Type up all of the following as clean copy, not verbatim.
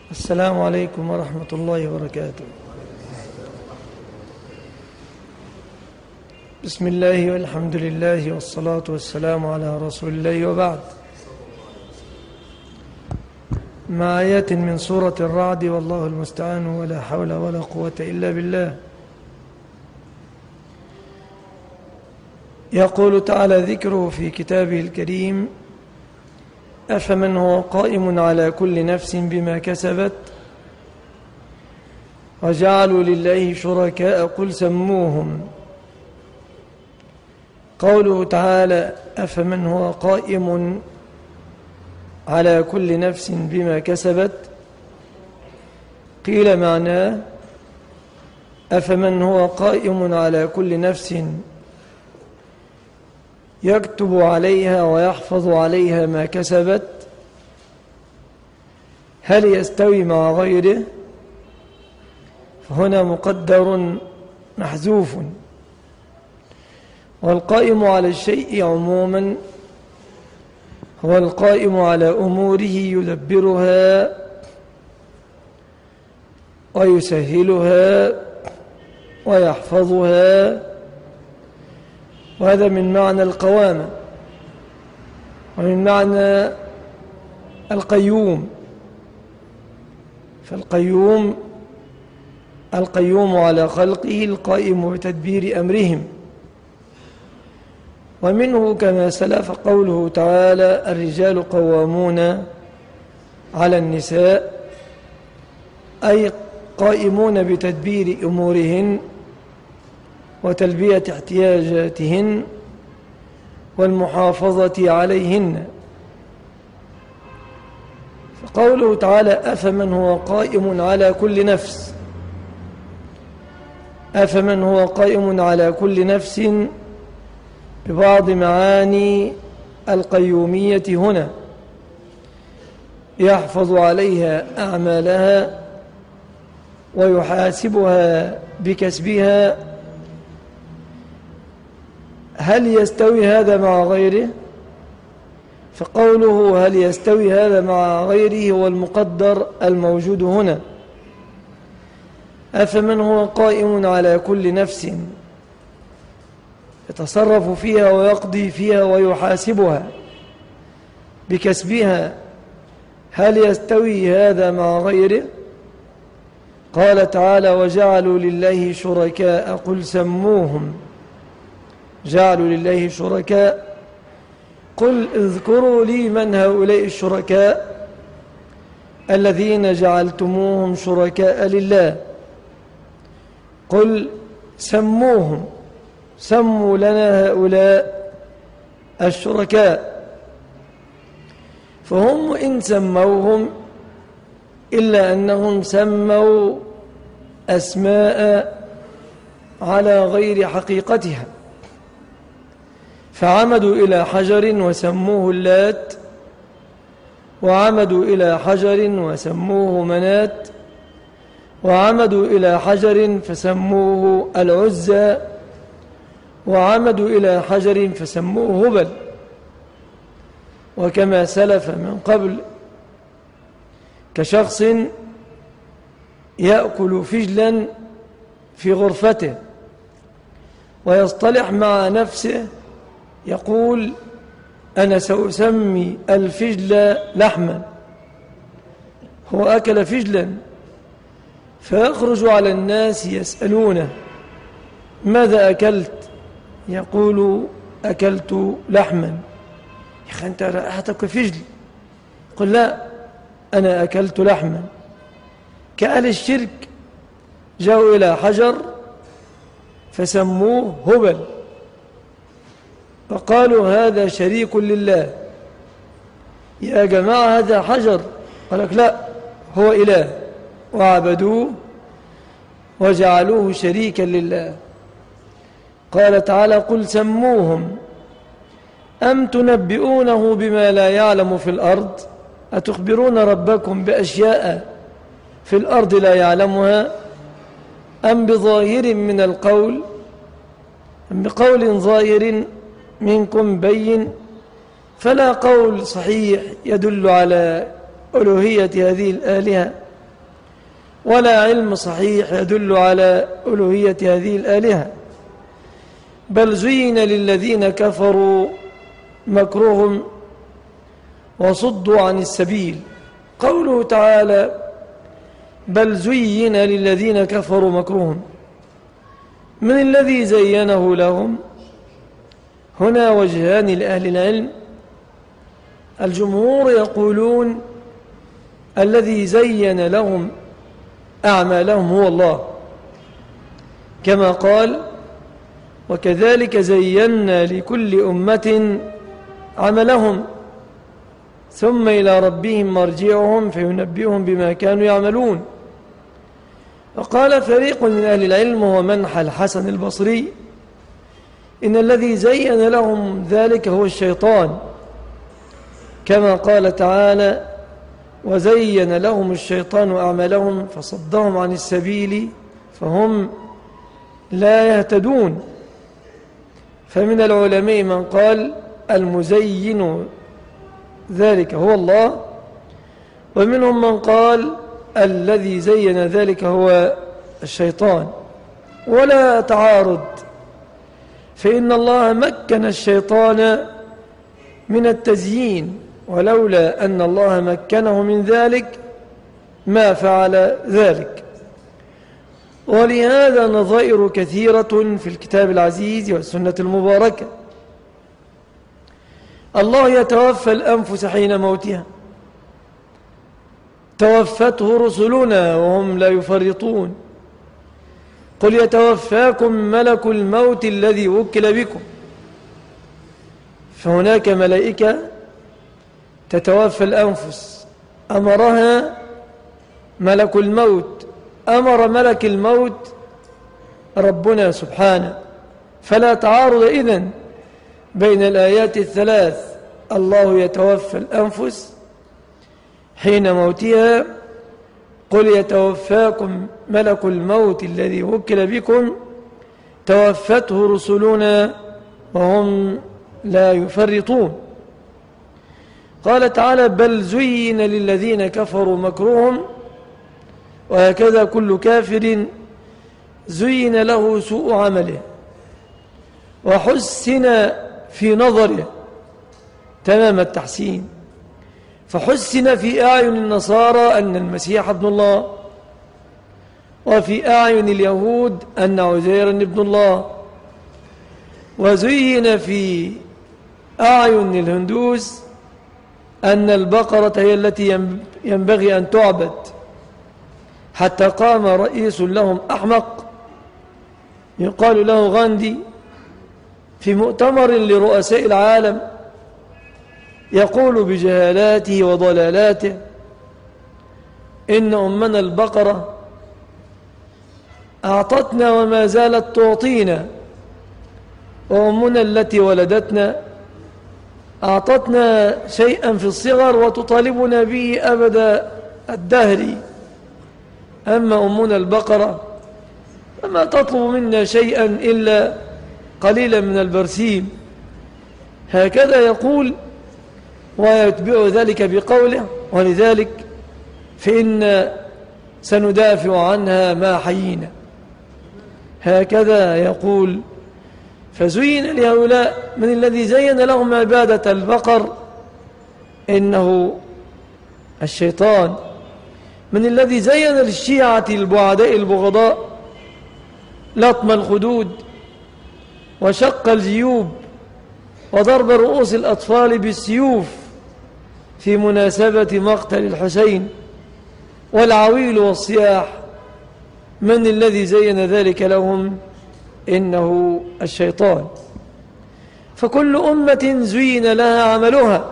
السلام عليكم ورحمة الله وبركاته. بسم الله والحمد لله والصلاة والسلام على رسول الله، وبعد. مع آيات من سورة الرعد، والله المستعان، ولا حول ولا قوة إلا بالله. يقول تعالى ذكره في كتابه الكريم: أفمن هو قائم على كل نفس بما كسبت وجعلوا لله شركاء قل سموهم. قوله تعالى أفمن هو قائم على كل نفس بما كسبت، قيل معناه أفمن هو قائم على كل نفس يكتب عليها ويحفظ عليها ما كسبت، هل يستوي مع غيره؟ فهنا مقدر محذوف. والقائم على الشيء عموما هو القائم على أموره يدبرها ويسهلها ويحفظها، وهذا من معنى القوامة ومن معنى القيوم. فالقيوم على خلقه، القائم بتدبير أمرهم. ومنه كما سلف قوله تعالى الرجال قوامون على النساء، أي قائمون بتدبير أمورهن وتلبية احتياجاتهن والمحافظة عليهن. فقوله تعالى أفمن هو قائم على كل نفس، أفمن هو قائم على كل نفس ببعض معاني القيومية هنا، يحفظ عليها أعمالها ويحاسبها بكسبها، هل يستوي هذا مع غيره؟ فقوله هل يستوي هذا مع غيره هو المقدر الموجود هنا. أفمن هو قائم على كل نفس يتصرف فيها ويقضي فيها ويحاسبها بكسبها، هل يستوي هذا مع غيره؟ قال تعالى وجعلوا لله شركاء قل سموهم. جعلوا لله شركاء، قل اذكروا لي من هؤلاء الشركاء الذين جعلتموهم شركاء لله. قل سموهم، سموا لنا هؤلاء الشركاء. فهم إن سموهم إلا أنهم سموا أسماء على غير حقيقتها، فعمدوا إلى حجر وسموه اللات، وعمدوا إلى حجر وسموه منات، وعمدوا إلى حجر فسموه العزى، وعمدوا إلى حجر فسموه هبل. وكما سلف من قبل كشخص يأكل فجلا في غرفته ويصطلح مع نفسه يقول أنا سأسمي الفجل لحما. هو أكل فجلا، فيخرج على الناس يسألونه ماذا أكلت؟ يقول أكلت لحما. يا أخي أنت رائحتك فجل. قل لا، أنا أكلت لحما. كأهل الشرك جاءوا إلى حجر فسموه هبل فقالوا هذا شريك لله. يا جماعة هذا حجر. قال لك لا، هو إله، وعبدوه وجعلوه شريكا لله. قال تعالى قل سموهم أم تنبئونه بما لا يعلم في الأرض، أتخبرون ربكم بأشياء في الأرض لا يعلمها، أم بظاهر من القول، أم بقول ظاهر منكم بين، فلا قول صحيح يدل على ألوهية هذه الآلهة ولا علم صحيح يدل على ألوهية هذه الآلهة، بل زين للذين كفروا مكرهم وصدوا عن السبيل. قوله تعالى بل زين للذين كفروا مكرهم، من الذي زينه لهم؟ هنا وجهان لأهل العلم. الجمهور يقولون الذي زين لهم أعمالهم هو الله، كما قال وكذلك زينا لكل أمة عملهم ثم إلى ربهم مرجعهم فينبئهم بما كانوا يعملون. وقال فريق من أهل العلم هو منحى الحسن البصري إن الذي زين لهم ذلك هو الشيطان، كما قال تعالى وزين لهم الشيطان أعمالهم فصدهم عن السبيل فهم لا يهتدون. فمن العلماء من قال المزين ذلك هو الله، ومنهم من قال الذي زين ذلك هو الشيطان، ولا تعارض، فإن الله مكن الشيطان من التزيين، ولولا أن الله مكنه من ذلك ما فعل ذلك. ولهذا نظائر كثيرة في الكتاب العزيز والسنة المباركة. الله يتوفى الأنفس حين موتها، توفته رسلنا وهم لا يفرطون، قل يتوفاكم ملك الموت الذي وكل بكم. فهناك ملائكة تتوفى الأنفس، أمرها ملك الموت، أمر ملك الموت ربنا سبحانه. فلا تعارض إذن بين الآيات الثلاث، الله يتوفى الأنفس حين موتها، قل يتوفاكم ملك الموت الذي وكل بكم، توفته رسلنا وهم لا يفرطون. قال تعالى بل زين للذين كفروا مكرهم، وهكذا كل كافر زين له سوء عمله وحسن في نظره تمام التحسين. فحسن في أعين النصارى أن المسيح ابن الله، وفي أعين اليهود أن عزيرا ابن الله، وزين في أعين الهندوس أن البقرة هي التي ينبغي أن تعبد، حتى قام رئيس لهم أحمق يقال له غاندي في مؤتمر لرؤساء العالم يقول بجهالاته وضلالاته إن أمنا البقرة أعطتنا وما زالت تعطينا، وأمنا التي ولدتنا أعطتنا شيئا في الصغر وتطالبنا به أبد الدهر، أما أمنا البقرة فما تطلب منا شيئا إلا قليلا من البرسيم. هكذا يقول ويتبع ذلك بقوله، ولذلك فإن سندافع عنها ما حيينا. هكذا يقول. فزين لهؤلاء من الذي زين لهم عبادة البقر إنه الشيطان، من الذي زين للشيعة البعداء البغضاء لطم الخدود وشق الجيوب وضرب رؤوس الأطفال بالسيوف في مناسبة مقتل الحسين والعويل والصياح، من الذي زين ذلك لهم؟ إنه الشيطان. فكل أمة زين لها عملها،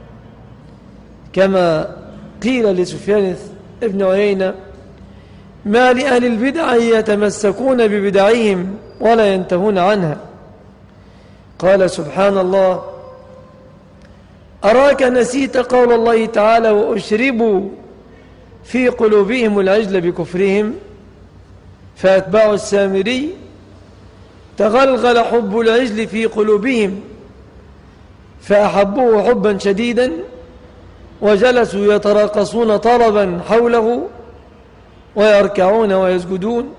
كما قيل لسفيان ابن عيينة ما لأهل البدع يتمسكون ببدعهم ولا ينتهون عنها. قال سبحان الله أراك نسيت قول الله تعالى وأشربوا في قلوبهم العجل بكفرهم فأتباع السامري تغلغل حب العجل في قلوبهم فأحبوه حبا شديدا وجلسوا يتراقصون طربا حوله ويركعون ويسجدون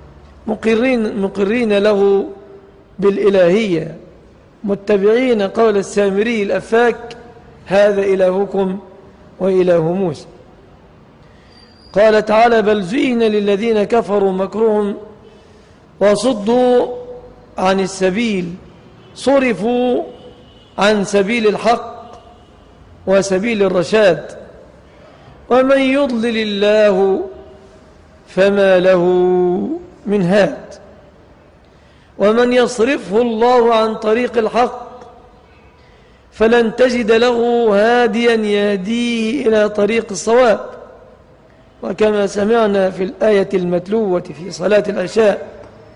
مقرين له بالإلهية، متبعين قول السامري الأفاك: هذا إلهكم وإله موسى. قال تعالى: بل زين للذين كفروا مكرهم وصدوا عن السبيل، صرفوا عن سبيل الحق وسبيل الرشاد، ومن يضلل الله فما له من هاد، ومن يصرفه الله عن طريق الحق فلن تجد له هاديا يهديه إلى طريق الصواب. وكما سمعنا في الآية المتلوة في صلاة العشاء: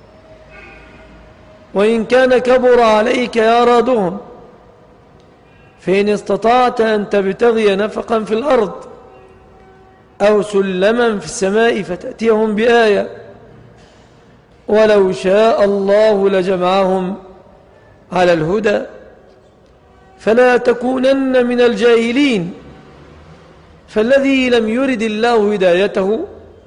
وإن كان كبر عليك إعراضهم فإن استطعت أن تبتغي نفقا في الأرض أو سلما في السماء فتأتيهم بآية ولو شاء الله لجمعهم على الهدى فلا تكونن من الجاهلين. فالذي لم يرد الله هدايته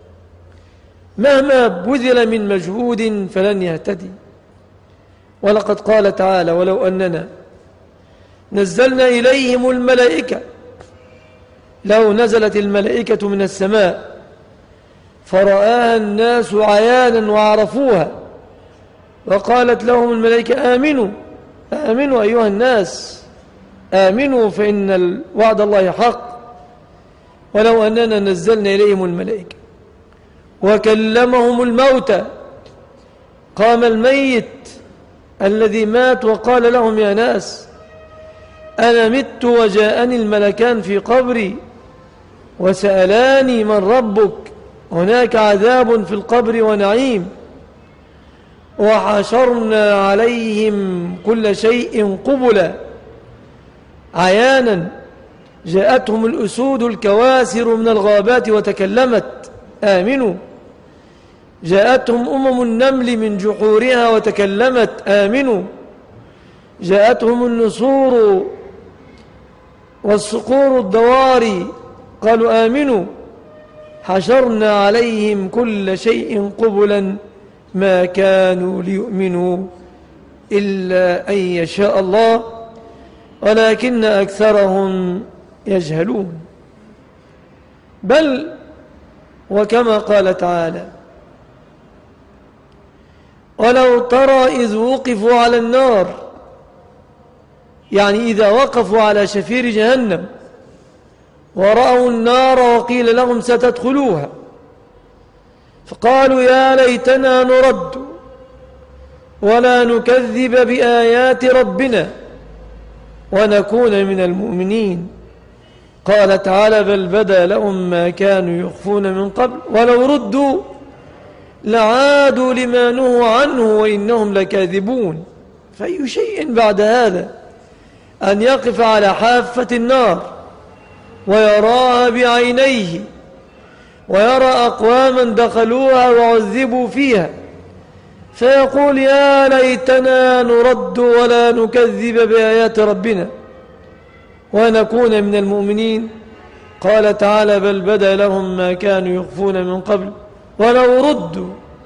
مهما بذل من مجهود فلن يهتدي. ولقد قال تعالى: ولو أننا نزلنا إليهم الملائكة، لو نزلت الملائكة من السماء فرآها الناس عيانا وعرفوها وقالت لهم الملائكة: آمنوا آمنوا أيها الناس، آمنوا فإن الوعد الله حق. ولو أننا نزلنا إليهم الملائكة وكلمهم الموتى، قام الميت الذي مات وقال لهم: يا ناس أنا مت وجاءني الملكان في قبري وسألاني من ربك، هناك عذاب في القبر ونعيم، وحشرنا عليهم كل شيء قبلا عيانا، جاءتهم الأسود الكواسر من الغابات وتكلمت، آمنوا، جاءتهم النمل من جحورها وتكلمت، آمنوا، جاءتهم النسور والصقور الضواري قالوا آمنوا، حشرنا عليهم كل شيء قبلا ما كانوا ليؤمنوا إلا أن يشاء الله ولكن أكثرهم يجهلون. بل وكما قال تعالى: ولو ترى إذ وقفوا على النار، يعني إذا وقفوا على شفير جهنم ورأوا النار وقيل لهم ستدخلوها فقالوا: يا ليتنا نرد ولا نكذب بآيات ربنا ونكون من المؤمنين. قال تعالى: بل بدا لهم ما كانوا يخفون من قبل ولو ردوا لعادوا لما نهوا عنه وإنهم لكاذبون. فأي شيء بعد هذا أن يقف على حافة النار ويراها بعينيه ويرى أقواما دخلوها وعذبوا فيها فيقول: يا ليتنا نرد ولا نكذب بآيات ربنا ونكون من المؤمنين. قال تعالى: بل بدا لهم ما كانوا يخفون من قبل ولو ردوا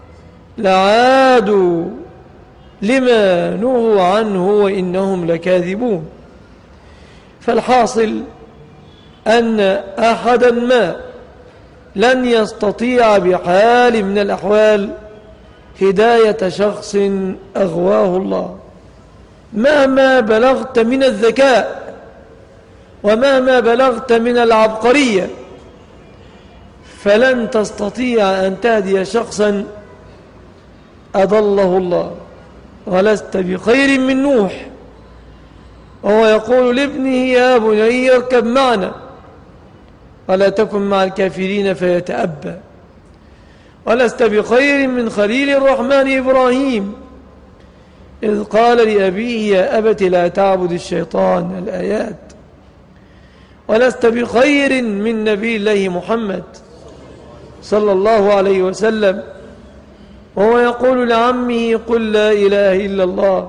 لعادوا لما نهوا عنه وإنهم لكاذبون. فالحاصل أن أحدا ما لن يستطيع بحال من الأحوال هداية شخص أغواه الله مهما بلغت من الذكاء ومهما بلغت من العبقرية، فلن تستطيع أن تهدي شخصا أضله الله. ولست بخير من نوح وهو يقول لابنه: يا بني اركب معنا ولا تكن مع الكافرين فيتأبى. ولست بخير من خليل الرحمن إبراهيم إذ قال لأبيه: يا أبت لا تعبد الشيطان، الآيات. ولست بخير من نبي الله محمد صلى الله عليه وسلم وهو يقول لعمه: قل لا إله إلا الله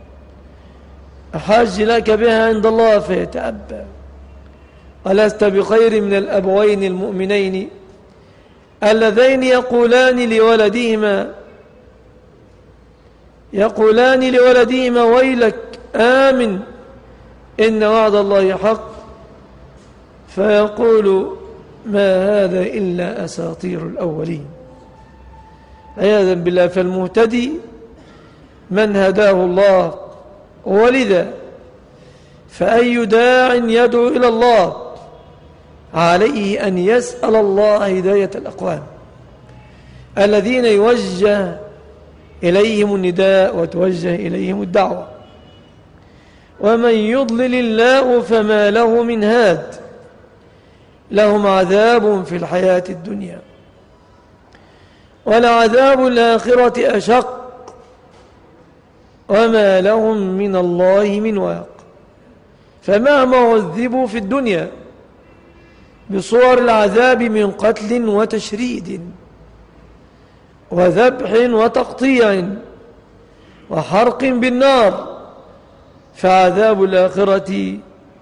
أحاج لك بها عند الله فيتأبى. ولست بخير من الأبوين المؤمنين اللذين يقولان لولدهما ويلك آمن إن وعد الله حق، فيقول ما هذا إلا أساطير الأولين. عياذا بالله. فالمهتدي من هداه الله، ولذا فأي داع يدعو إلى الله عليه أن يسأل الله هداية الأقوام الذين يوجه إليهم النداء وتوجه إليهم الدعوة. ومن يضلل الله فما له من هاد، لهم عذاب في الحياة الدنيا ولعذاب الآخرة أشق وما لهم من الله من واق. فمهما عذبوا في الدنيا بصور العذاب من قتل وتشريد وذبح وتقطيع وحرق بالنار، فعذاب الآخرة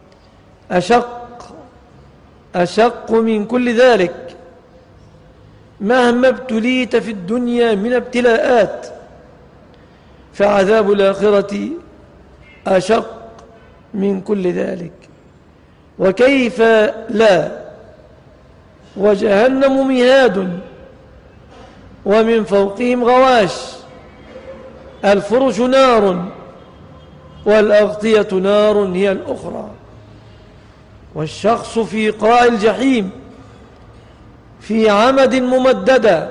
أشق من كل ذلك. مهما ابتليت في الدنيا من ابتلاءات، فعذاب الآخرة أشق من كل ذلك. وكيف لا، وجهنم مهاد ومن فوقهم غواش، الفرش نار والأغطية نار هي الأخرى، والشخص في قاع الجحيم في عمد ممددة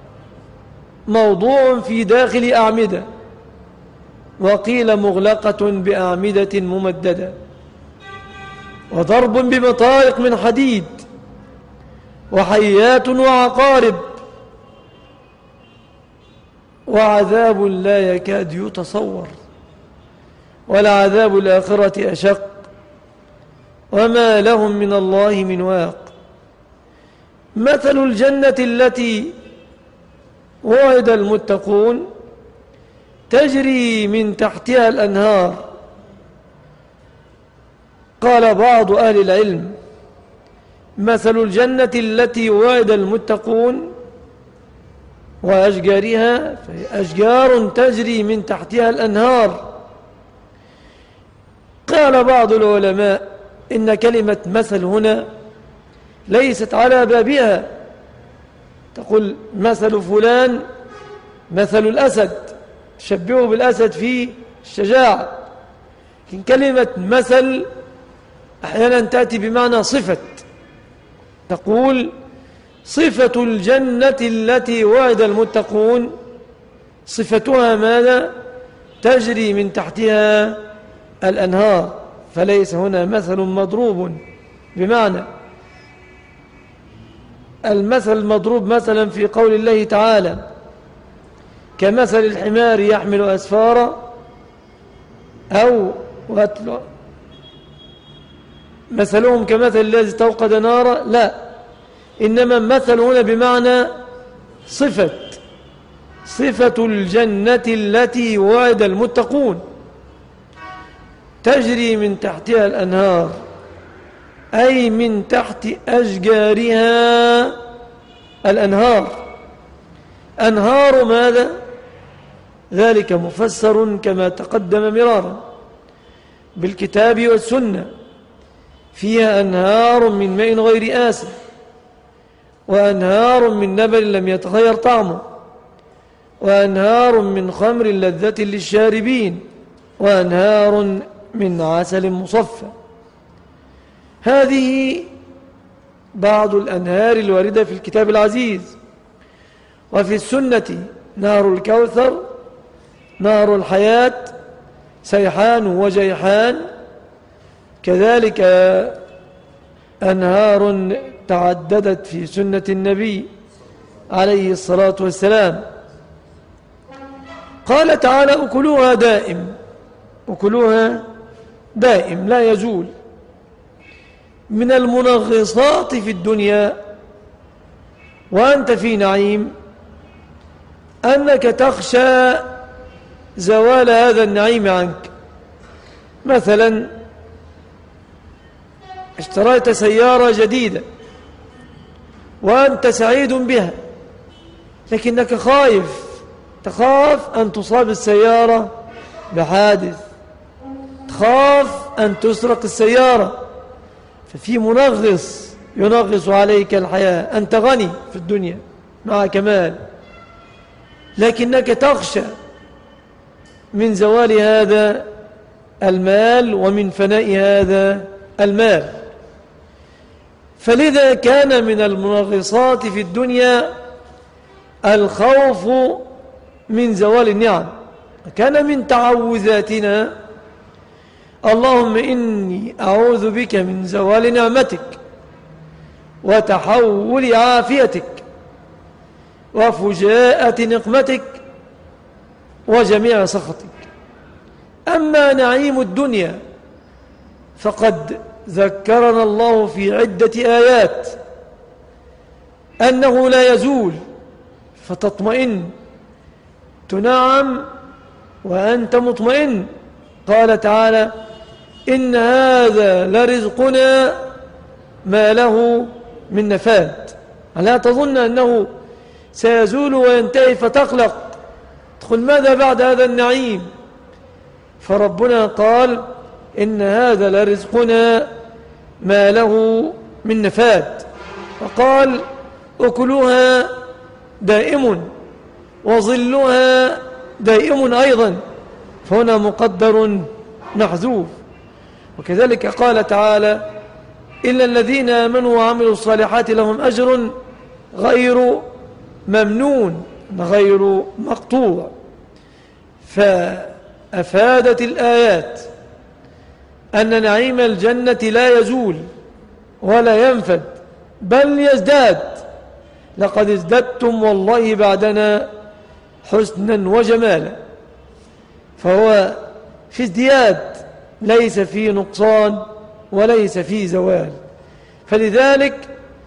موضوع في داخل أعمدة، وقيل مغلقة بأعمدة ممددة، وضرب بمطارق من حديد وحيات وعقارب، وعذاب لا يكاد يتصور. ولعذاب الآخرة أشق وما لهم من الله من واق. مثل الجنة التي وعد المتقون تجري من تحتها الأنهار. قال بعض أهل العلم مثل الجنة التي وعد المتقون وأشجارها، فهي أشجار تجري من تحتها الأنهار. قال بعض العلماء إن كلمة مثل هنا ليست على بابها، تقول مثل فلان مثل الأسد، شبهه بالأسد في الشجاعة. لكن كلمة مثل أحيانا تأتي بمعنى صفة، تقول صفة الجنة التي وعد المتقون صفتها ماذا؟ تجري من تحتها الأنهار. فليس هنا مثل مضروب، بمعنى المثل المضروب مثلا في قول الله تعالى كمثل الحمار يحمل أسفارا، أو مثلهم كمثل الذي استوقد نارا، لا، إنما مثل هنا بمعنى صفة الجنة التي وعد المتقون تجري من تحتها الأنهار، أي من تحت أشجارها الأنهار. أنهار ماذا؟ ذلك مفسر كما تقدم مرارا بالكتاب والسنة. فيها أنهار من ماء غير آسن، وأنهار من نبل لم يتغير طعمه، وأنهار من خمر لذة للشاربين، وأنهار من عسل مصفى. هذه بعض الأنهار الواردة في الكتاب العزيز. وفي السنة نار الكوثر، نار الحياة، سيحان وجيحان، كذلك أنهار تعددت في سنة النبي عليه الصلاة والسلام. قال تعالى أكلها دائم لا يزول. من المنغصات في الدنيا وأنت في نعيم أنك تخشى زوال هذا النعيم عنك. مثلا اشتريت سيارة جديدة وأنت سعيد بها، لكنك تخاف أن تصاب السيارة بحادث، تخاف أن تسرق السيارة، ففي منغص ينغص عليك الحياة. أنت غني في الدنيا مع كمال، لكنك تخشى من زوال هذا المال ومن فناء هذا المال. فلذا كان من المنغصات في الدنيا الخوف من زوال النعم. كان من تعوذاتنا: اللهم إني أعوذ بك من زوال نعمتك وتحول عافيتك وفجاءة نقمتك وجميع سخطك. أما نعيم الدنيا فقد ذكرنا الله في عدة آيات أنه لا يزول، فتطمئن، تنعم وأنت مطمئن. قال تعالى: إن هذا لرزقنا ما له من نفاد. لا تظن أنه سيزول وينتهي فتقلق، تقول ماذا بعد هذا النعيم؟ فربنا قال: إن هذا لرزقنا ما له من نفاد. وقال: أكلها دائم وظلها دائم أيضا، فهنا مقدر محذوف. وكذلك قال تعالى: إلا الذين آمنوا وعملوا الصالحات لهم أجر غير ممنون، غير مقطوع. فأفادت الآيات أن نعيم الجنة لا يزول ولا ينفد، بل يزداد. لقد ازددتم والله بعدنا حسنا وجمالا. فهو في ازدياد، ليس في نقصان وليس في زوال. فلذلك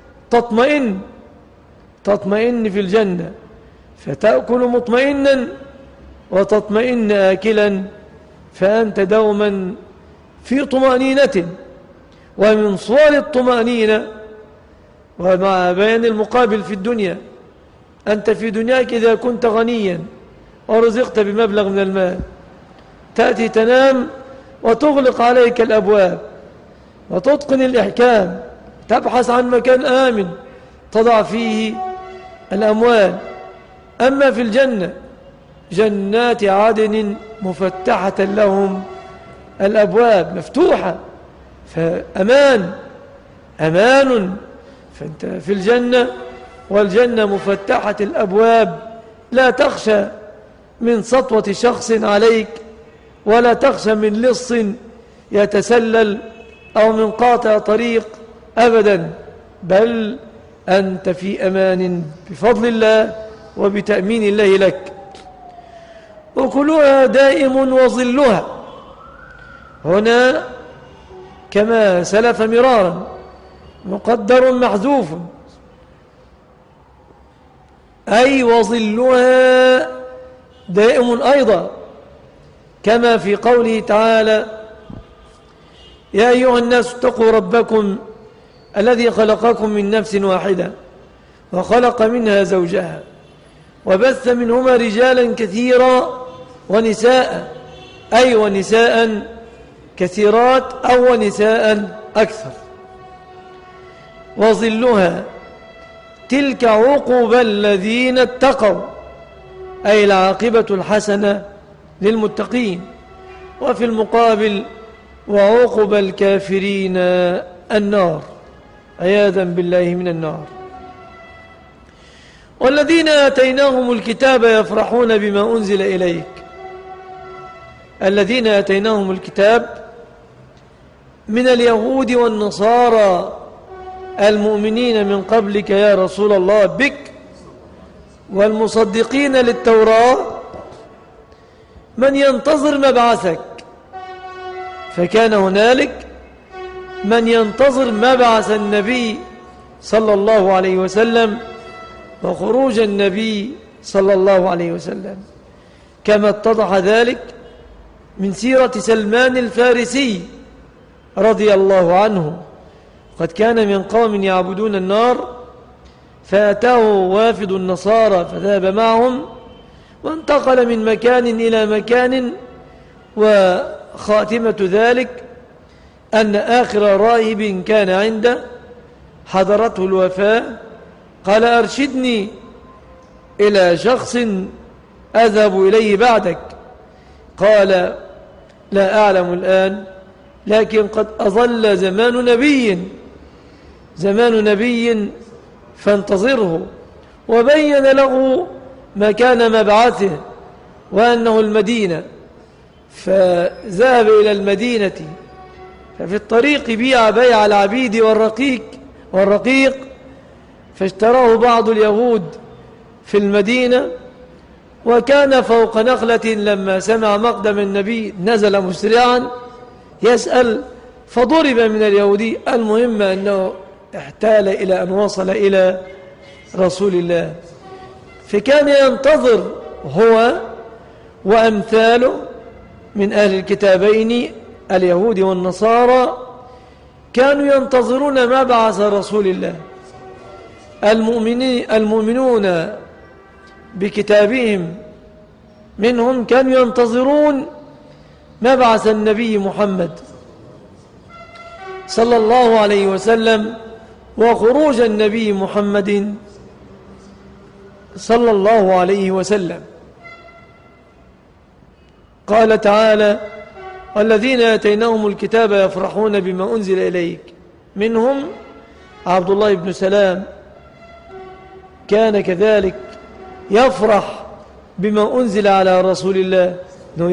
تطمئن في الجنة، فتأكل مطمئنا وتطمئن آكلا، فأنت دوما في طمأنينة. ومن صور الطمأنينة ومع بيان المقابل في الدنيا: أنت في دنياك إذا كنت غنيا ورزقت بمبلغ من المال، تأتي تنام وتغلق عليك الأبواب وتتقن الإحكام، تبحث عن مكان آمن تضع فيه الأموال. أما في الجنة جنات عدن مفتحة لهم الأبواب، مفتوحة، فأمان، فأنت في الجنة والجنة مفتحة الأبواب، لا تخشى من سطوة شخص عليك، ولا تخشى من لص يتسلل أو من قاطع طريق أبدا، بل أنت في أمان بفضل الله وبتأمين الله لك. أكلها دائم وظلها، هنا كما سلف مرارا مقدر محذوف، أي وظلها دائم أيضا، كما في قوله تعالى: يا أيها الناس اتقوا ربكم الذي خلقكم من نفس واحدة وخلق منها زوجها وبث منهما رجالا كثيرا ونساء، أي ونساء كثيرات أو ونساء أكثر. وظلها تلك عقبى الذين اتقوا، أي العاقبة الحسنة للمتقين. وفي المقابل: وعقبى الكافرين النار، عياذا بالله من النار. والذين آتيناهم الكتاب يفرحون بما أنزل إليك. الذين آتيناهم الكتاب من اليهود والنصارى المؤمنين من قبلك يا رسول الله بك، والمصدقين للتوراة، من ينتظر مبعثك. فكان هنالك من ينتظر مبعث النبي صلى الله عليه وسلم وخروج النبي صلى الله عليه وسلم، كما اتضح ذلك من سيرة سلمان الفارسي رضي الله عنه. قد كان من قوم يعبدون النار فأتاه وافد النصارى فذهب معهم وانتقل من مكان إلى مكان، وخاتمة ذلك أن آخر راهب كان عنده حضرته الوفاة قال: أرشدني إلى شخص أذهب إليه بعدك. قال: لا أعلم الآن، لكن قد أظل زمان نبي فانتظره. وبين له مكان مبعثه وأنه المدينة، فذهب إلى المدينة. ففي الطريق بيع العبيد والرقيق فاشتراه بعض اليهود في المدينة، وكان فوق نخلة لما سمع مقدم النبي نزل مسرعا يسأل، فضرب من اليهودي. المهم أنه احتال إلى أن وصل إلى رسول الله، فكان ينتظر هو وأمثاله من أهل الكتابين اليهود والنصارى، كانوا ينتظرون مبعث رسول الله. المؤمنون بكتابهم منهم كانوا ينتظرون مبعث النبي محمد صلى الله عليه وسلم وخروج النبي محمد صلى الله عليه وسلم. قال تعالى: والذين آتيناهم الكتاب يفرحون بما أنزل إليك. منهم عبد الله بن سلام كان كذلك يفرح بما أنزل على رسول الله، أنه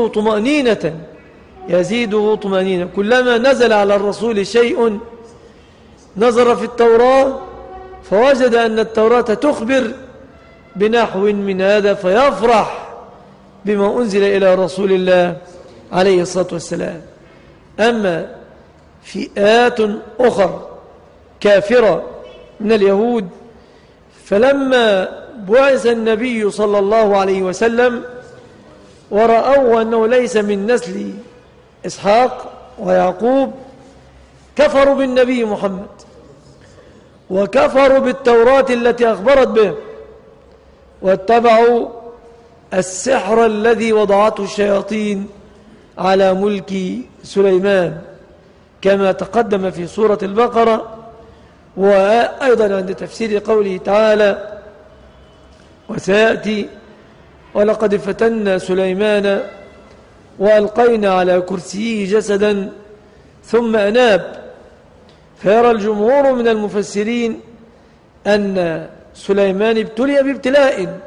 يزيده طمأنينة. كلما نزل على الرسول شيء نظر في التوراة فوجد أن التوراة تخبر بنحو من هذا، فيفرح بما أنزل إلى رسول الله عليه الصلاة والسلام. أما فئات أخرى كافرة من اليهود، فلما بعث النبي صلى الله عليه وسلم ورأوا أنه ليس من نسل إسحاق ويعقوب، كفروا بالنبي محمد وكفروا بالتوراة التي أخبرت به، واتبعوا السحر الذي وضعته الشياطين على ملك سليمان، كما تقدم في سورة البقرة، وأيضا عند تفسير قوله تعالى: وسيأتي ولقد فتنا سليمان وألقينا على كرسيه جسدا ثم أناب. فيرى الجمهور من المفسرين أن سليمان ابتلي بابتلاء.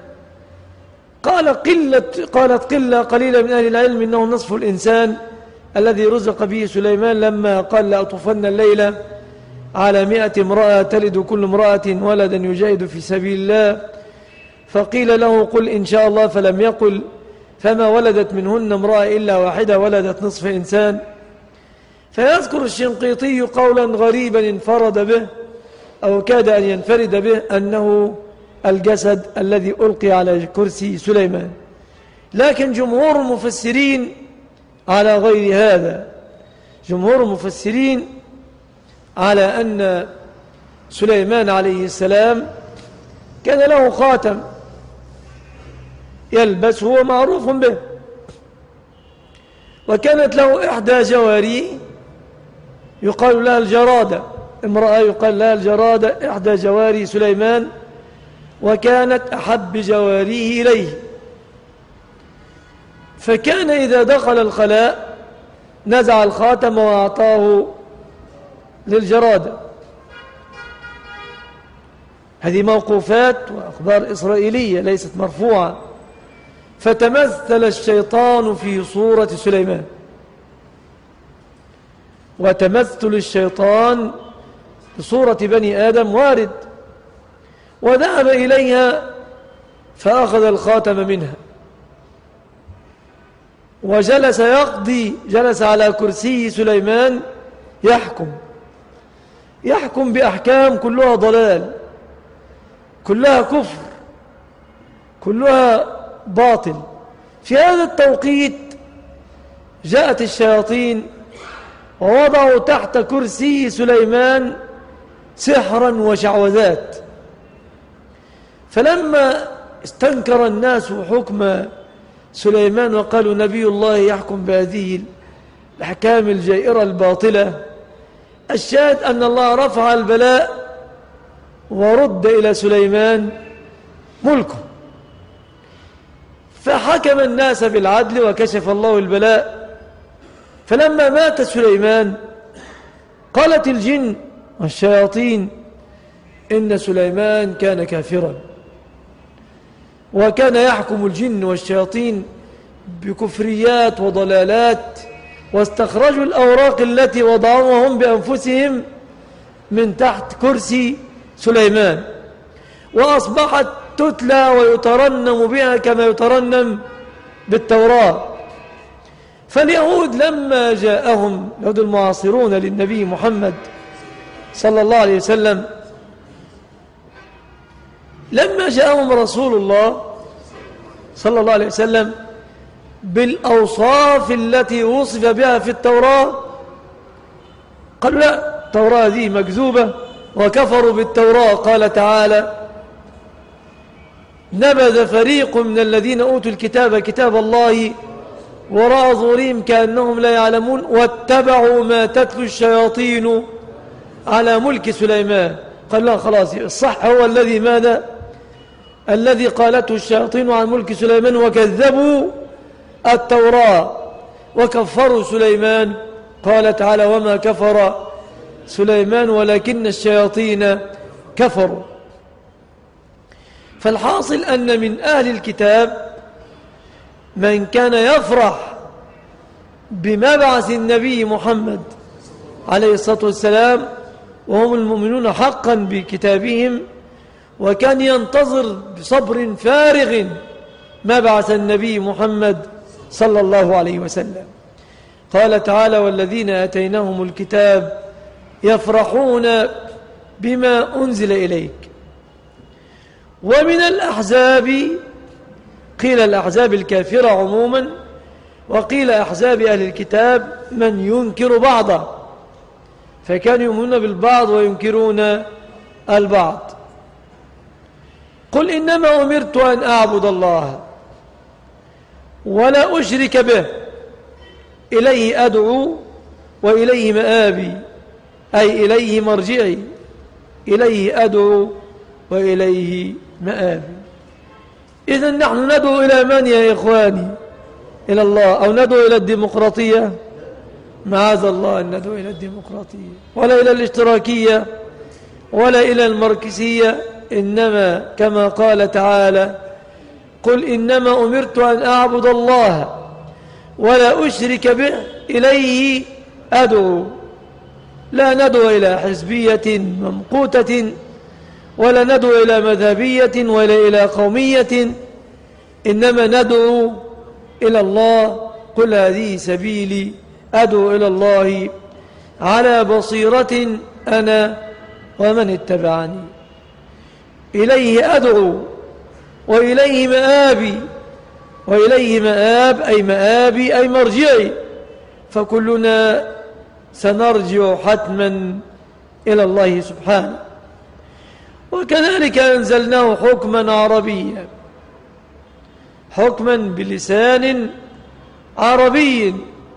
قالت قلة قليلة من أهل العلم إنه نصف الإنسان الذي رزق به سليمان لما قال: لأطوفن الليلة على 100 امرأة تلد كل امرأة ولدا يجاهد في سبيل الله، فقيل له: قل إن شاء الله، فلم يقل، فما ولدت منهن امرأة إلا واحدة ولدت نصف إنسان. فيذكر الشنقيطي قولا غريبا انفرد به أو كاد أن ينفرد به، أنه الجسد الذي ألقي على كرسي سليمان. لكن جمهور المفسرين على غير هذا، جمهور المفسرين على أن سليمان عليه السلام كان له خاتم يلبسه ومعروف به، وكانت له إحدى جواريه يقال لها الجرادة، امرأة يقال لها الجرادة، إحدى جواري سليمان، وكانت أحب جواريه إليه. فكان إذا دخل الخلاء نزع الخاتم وأعطاه للجرادة. هذه موقوفات وأخبار إسرائيلية ليست مرفوعة. فتمثل الشيطان في صورة سليمان، وتمثل الشيطان في صورة بني آدم وارد، وذهب إليها فأخذ الخاتم منها وجلس يقضي، جلس على كرسي سليمان يحكم بأحكام كلها ضلال، كلها كفر، كلها باطل. في هذا التوقيت جاءت الشياطين ووضعوا تحت كرسي سليمان سحرا وشعوذات، فلما استنكر الناس حكم سليمان وقالوا نبي الله يحكم بهذه الأحكام الجائرة الباطلة، الشاهد أن الله رفع البلاء ورد إلى سليمان ملكه، فحكم الناس بالعدل وكشف الله البلاء. فلما مات سليمان قالت الجن والشياطين إن سليمان كان كافرا، وكان يحكم الجن والشياطين بكفريات وضلالات، واستخرجوا الأوراق التي وضعوها هم بأنفسهم من تحت كرسي سليمان، وأصبحت تتلى ويترنم بها كما يترنم بالتوراة. فاليهود لما جاءهم اليهود المعاصرون للنبي محمد صلى الله عليه وسلم، لما جاءهم رسول الله صلى الله عليه وسلم بالأوصاف التي وصف بها في التوراة، قالوا لا، التوراة دي مكذوبة، وكفروا بالتوراة. قال تعالى: نبذ فريق من الذين أوتوا الكتاب كتاب الله وراء ظهورهم كأنهم لا يعلمون واتبعوا ما تتلو الشياطين على ملك سليمان. قال لا، خلاص، الصح هو الذي ماذا؟ الذي قالته الشياطين عن ملك سليمان، وكذبوا التوراة وكفروا سليمان. قال تعالى: وما كفر سليمان ولكن الشياطين كفروا. فالحاصل أن من أهل الكتاب من كان يفرح بمبعث النبي محمد عليه الصلاة والسلام، وهم المؤمنون حقا بكتابهم، وكان ينتظر بصبر فارغ مبعث النبي محمد صلى الله عليه وسلم. قال تعالى: والذين آتيناهم الكتاب يفرحون بما أنزل إليك. ومن الأحزاب، قيل الأحزاب الكافرة عموما، وقيل أحزاب أهل الكتاب من ينكر بعضه، فكانوا يؤمنون بالبعض وينكرون البعض. قل إنما أمرت أن أعبد الله ولا أشرك به، إليه أدعو وإليه مآبي، أي إليه مرجعي، إليه أدعو وإليه مآبي. إذن نحن ندعو إلى من يا إخواني؟ إلى الله، أو ندعو إلى الديمقراطية؟ معاذ الله أن ندعو إلى الديمقراطية ولا إلى الاشتراكية ولا إلى الماركسية، إنما كما قال تعالى: قل إنما أمرت أن أعبد الله ولا أشرك به إليه أدعو. لا ندعو إلى حزبية ممقوتة، ولا ندعو إلى مذهبية ولا إلى قومية، إنما ندعو إلى الله. قل هذه سبيلي أدعو إلى الله على بصيرة أنا ومن اتبعني، إليه أدعو وإليه مآبي، وإليه مآب أي مآبي أي مرجعي، فكلنا سنرجع حتما إلى الله سبحانه. وكذلك أنزلناه حكما عربيا، حكما بلسان عربي،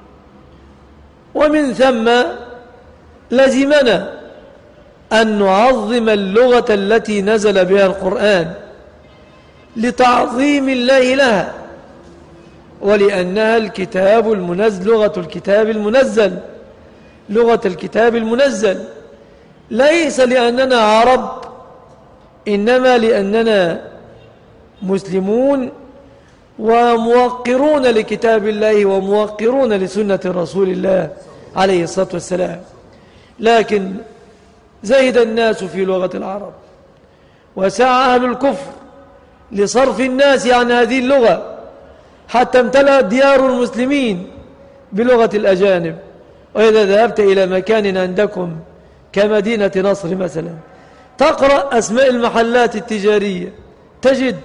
ومن ثم لزمنا أن نعظم اللغة التي نزل بها القرآن لتعظيم الله لها، ولأنها الكتاب المنزل، لغة الكتاب المنزل، لغة الكتاب المنزل، ليس لأننا عرب، إنما لأننا مسلمون وموقرون لكتاب الله وموقرون لسنة رسول الله عليه الصلاة والسلام. لكن زهد الناس في لغة العرب، وسعى أهل الكفر لصرف الناس عن هذه اللغة، حتى امتلأت ديار المسلمين بلغة الأجانب. وإذا ذهبت إلى مكان عندكم كمدينة نصر مثلا، تقرأ أسماء المحلات التجارية، تجد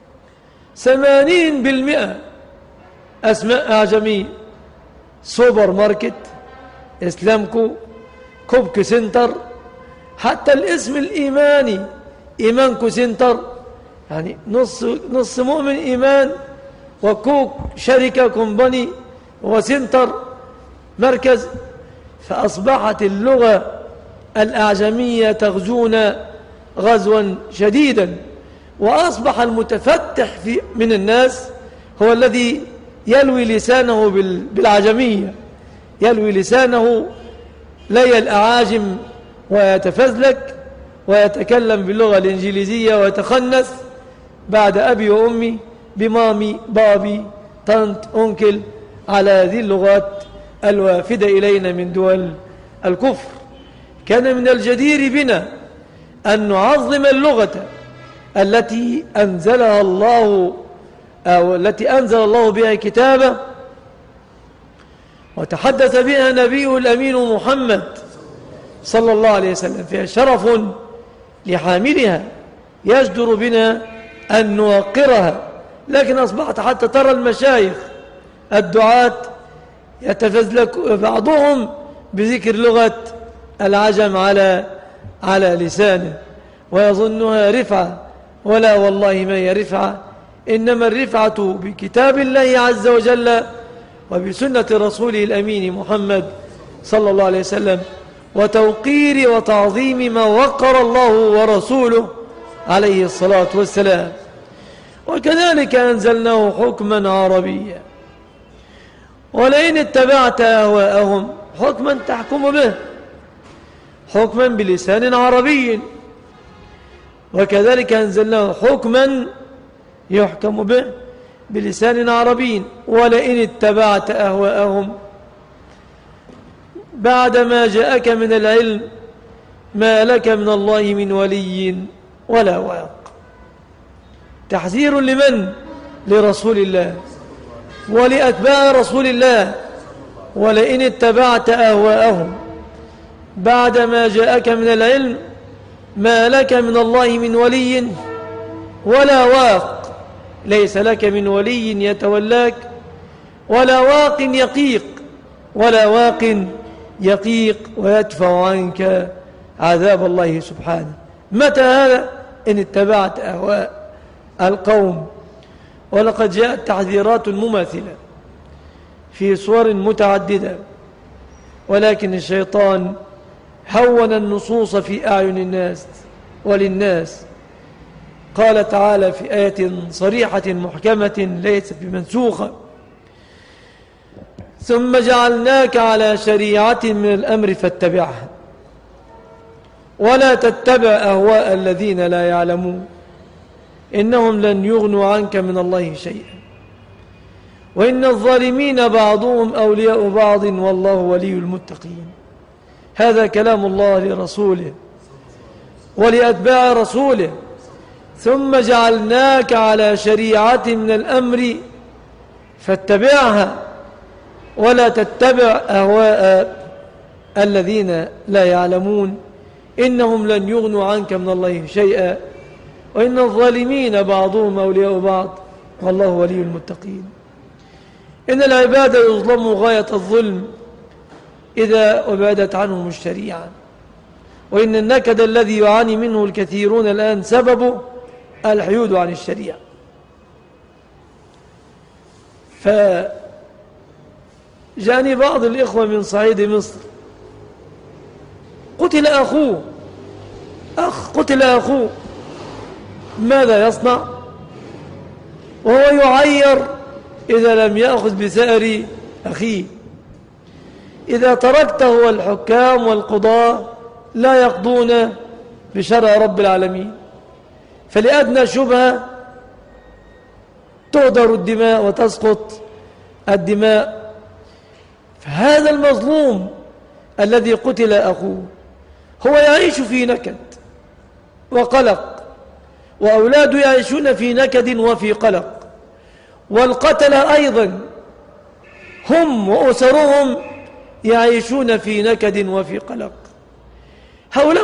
80% أسماء أعجمية: سوبر ماركت، إسلامكو، كوبك سنتر، حتى الاسم الإيماني إيمانكو سنتر، يعني نص مؤمن إيمان، وكوك شركة كومباني وسنتر مركز، فأصبحت اللغة الأعجمية تغزونا غزوا شديدا، وأصبح المتفتح من الناس هو الذي يلوي لسانه بالعجمية، يلوي لسانه لي الأعاجم ويتفزلك ويتكلم باللغة الإنجليزية ويتخنث بعد أبي وأمي بمامي بابي طنط أنكل على هذه اللغات الوافدة إلينا من دول الكفر. كان من الجدير بنا أن نعظم اللغة التي أنزلها الله أو التي أنزل الله بها كتابه وتحدث بها نبيه الأمين محمد صلى الله عليه وسلم، فيها شرف لحاملها يجدر بنا أن نوقرها. لكن أصبحت حتى ترى المشايخ الدعاة يتفزلك بعضهم بذكر لغة العجم على لسانه ويظنها رفعة، ولا والله ما هي رفعة، إنما الرفعة بكتاب الله عز وجل وبسنة رسوله الأمين محمد صلى الله عليه وسلم، وتوقير وتعظيم ما وقر الله ورسوله عليه الصلاة والسلام. وكذلك أنزلناه حكما عربيا، ولئن اتبعت أهواءهم حكما تحكم به، حكما بلسان عربي، وكذلك أنزلناه حكما يحكم به بلسان عربي. ولئن اتبعت أهواءهم بعدما جاءك من العلم ما لك من الله من ولي ولا واق. تحذير لمن؟ لرسول الله ولأتباع رسول الله. ولئن اتبعت أهواءهم بعدما جاءك من العلم ما لك من الله من ولي ولا واق، ليس لك من ولي يتولاك ولا واق يقيق، ولا واق يقيق ويدفع عنك عذاب الله سبحانه. متى هذا؟ إن اتبعت أهواء القوم. ولقد جاءت تحذيرات مماثلة في صور متعددة، ولكن الشيطان هون النصوص في أعين الناس وللناس. قال تعالى في آية صريحة محكمة ليست بمنسوخة: ثم جعلناك على شريعة من الأمر فاتبعها ولا تتبع أهواء الذين لا يعلمون إنهم لن يغنوا عنك من الله شيئا وإن الظالمين بعضهم أولياء بعض والله ولي المتقين. هذا كلام الله لرسوله ولأتباع رسوله. ثم جعلناك على شريعة من الأمر فاتبعها ولا تتبع أهواء الذين لا يعلمون إنهم لن يغنوا عنك من الله شيئا وإن الظالمين بعضهم أولياء بعض والله ولي المتقين. إن العباد يظلموا غاية الظلم إذا أبعدت عنهم الشريعة، وإن النكد الذي يعاني منه الكثيرون الآن سببه الحيود عن الشريعة. فجاءني بعض الإخوة من صعيد مصر، قتل أخوه، ماذا يصنع؟ وهو يعير إذا لم يأخذ بثأر أخيه. إذا تركته والحكام والقضاة لا يقضون بشرع رب العالمين، فلأدنى شبهة تهدر الدماء وتسقط الدماء. فهذا المظلوم الذي قتل أخوه هو يعيش في نكد وقلق، وأولاده يعيشون في نكد وفي قلق، والقتلة أيضا هم وأسرهم يعيشون في نكد وفي قلق. هؤلاء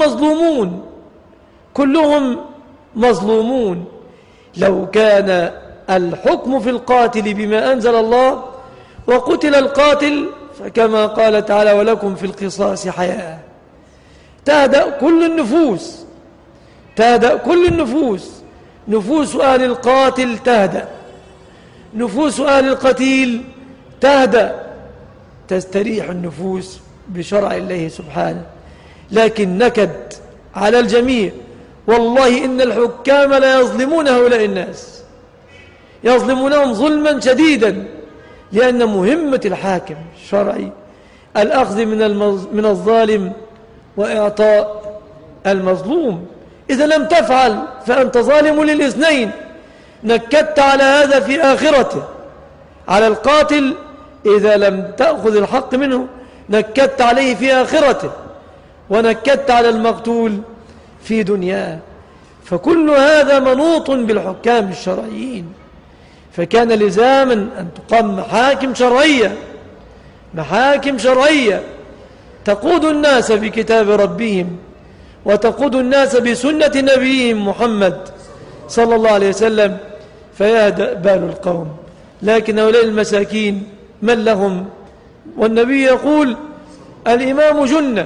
كلهم مظلومون. لو كان الحكم في القاتل بما أنزل الله وقتل القاتل فكما قال تعالى: ولكم في القصاص حياة، تهدأ كل النفوس نفوس أهل القاتل تهدأ، نفوس أهل القتيل تهدأ، تستريح النفوس بشرع الله سبحانه. لكن نكد على الجميع، والله إن الحكام لا يظلمون هؤلاء الناس، يظلمونهم ظلما شديدا، لأن مهمة الحاكم الشرعي الأخذ من الظالم وإعطاء المظلوم. إذا لم تفعل فأنت ظالم للاثنين. نكدت على هذا في آخرته، على القاتل إذا لم تأخذ الحق منه نكدت عليه في آخرته، ونكدت على المقتول في دنياه. فكل هذا منوط بالحكام الشرعيين. فكان لزاما أن تقام محاكم شرعية تقود الناس بكتاب ربهم، وتقود الناس بسنة نبيهم محمد صلى الله عليه وسلم، فيهدأ بال القوم. لكن هؤلاء المساكين من لهم؟ والنبي يقول الإمام جنة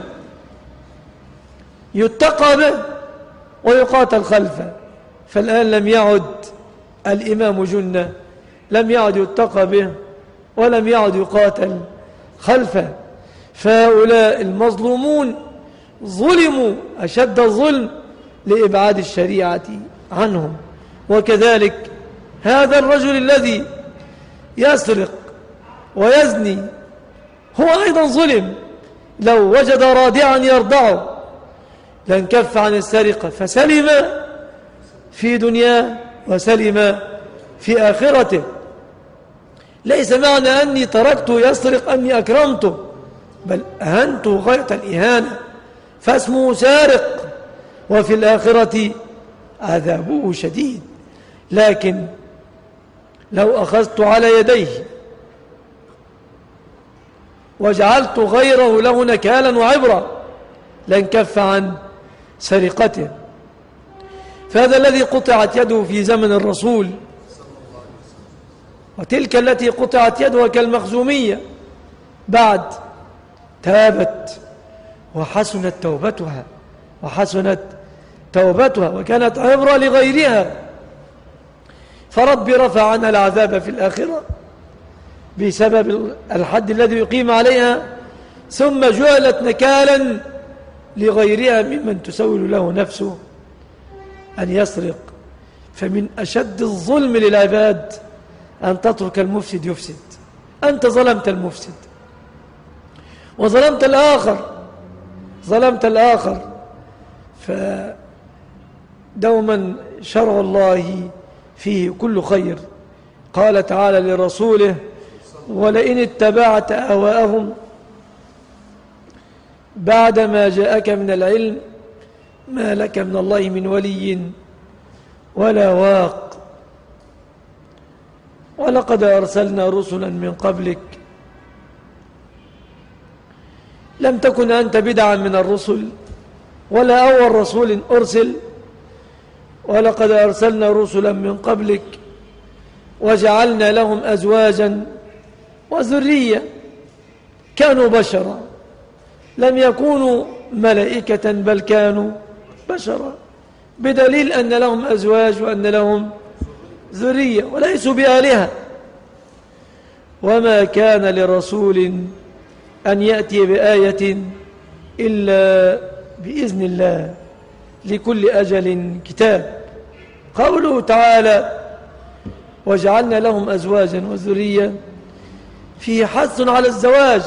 يتقى به ويقاتل خلفه. فالآن لم يعد الإمام جنة، لم يعد يتقى به ولم يعد يقاتل خلفه. فهؤلاء المظلومون ظلموا أشد الظلم لإبعاد الشريعة عنهم. وكذلك هذا الرجل الذي يسرق ويزني هو أيضا ظلم. لو وجد رادعا يرضعه لانكف عن السرقة، فسلم في دنياه وسلم في آخرته. ليس معنى أني تركته يسرق أني أكرمته، بل أهنته غاية الإهانة، فاسمه سارق، وفي الآخرة عذابه شديد. لكن لو أخذت على يديه وجعلت غيره له نكالا وعبرة لانكف عن سرقته. فهذا الذي قطعت يده في زمن الرسول، وتلك التي قطعت يدها كالمخزومية بعد تابت وحسنت توبتها وكانت عبرة لغيرها. فربي رفع عنها العذاب في الآخرة بسبب الحد الذي يقيم عليها، ثم جعلت نكالا لغيرها ممن تسول له نفسه أن يسرق. فمن أشد الظلم للعباد أن تترك المفسد يفسد. أنت ظلمت المفسد وظلمت الآخر. فدوما شرع الله فيه كل خير. قال تعالى لرسوله ولئن اتبعت أهواءهم بعدما جاءك من العلم ما لك من الله من ولي ولا واق ولقد أرسلنا رسلا من قبلك لم تكن أنت بدعا من الرسل ولا أول رسول أرسل، ولقد أرسلنا رسلا من قبلك وجعلنا لهم أزواجا وذرية، كانوا بشرا لم يكونوا ملائكة بل كانوا بشرا، بدليل أن لهم أزواج وأن لهم ذرية وليسوا بآلهة. وما كان لرسول أن يأتي بآية إلا بإذن الله لكل أجل كتاب. قوله تعالى وجعلنا لهم أزواجا وذرية فيه حث على الزواج،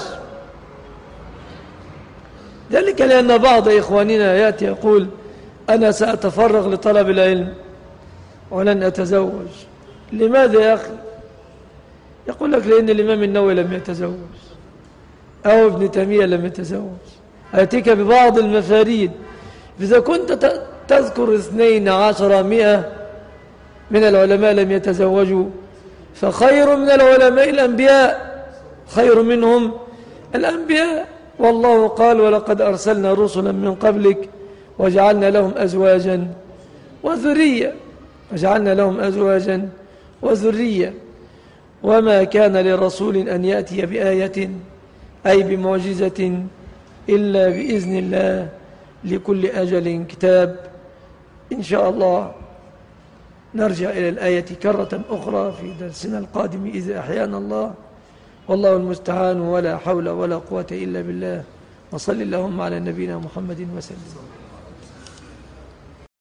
ذلك لأن بعض إخواننا يأتي يقول أنا سأتفرغ لطلب العلم ولن أتزوج. لماذا يا أخي؟ يقول لك لأن الإمام النووي لم يتزوج أو ابن تيمية لم يتزوج. أتيك ببعض المفاريد، إذا كنت تذكر 12 من العلماء لم يتزوجوا، فخير من العلماء الأنبياء، خير منهم الأنبياء. والله قال ولقد أرسلنا رسلا من قبلك وجعلنا لهم أزواجا وذرية وما كان لرسول أن يأتي بآية أي نرجع إلى الآية كرة أخرى في درسنا القادم إذا أحيانا الله، والله المستعان، ولا حول ولا قوة إلا بالله. وصل اللهم على نبينا محمد وسلم.